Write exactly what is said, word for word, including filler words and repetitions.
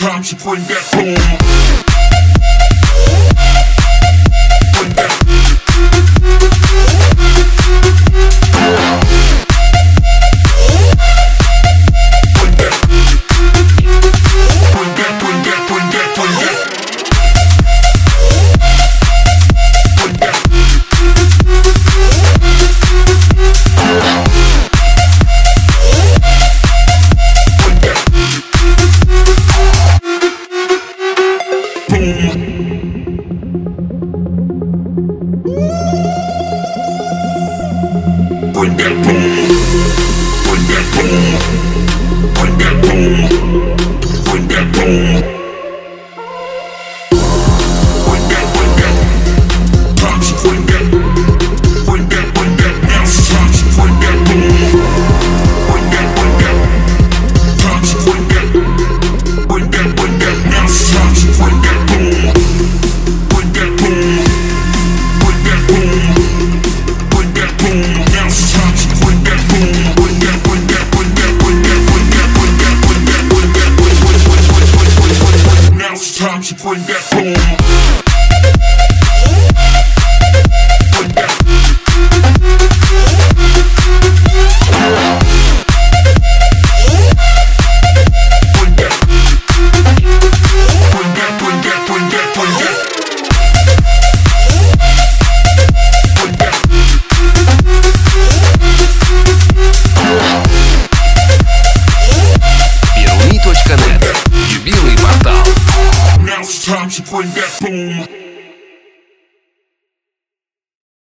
time to bring that boom. Bring that. Bring that. Bring that, bring that, bring that, bring that. Bring that. Bring that boom, bring that boom, bring that boom, bring that boom. Bring that, bring that, time to bring that, bring that, bring that, now it's time to bring that boom. Bring that, bring that, time to bring that, bring that, bring that, now it's time to bring that boom. Bring that boom, bring that boom, bring that boom, now it's time to bring that boom. Bring that, bring that, bring that, bring that, bring that, bring that, bring that, bring that, bring that, bring that, bring that, bring that, bring that, now it's time to bring that boom. Первый точка нет. Юбилейный портал. Now it's time to bring that boom.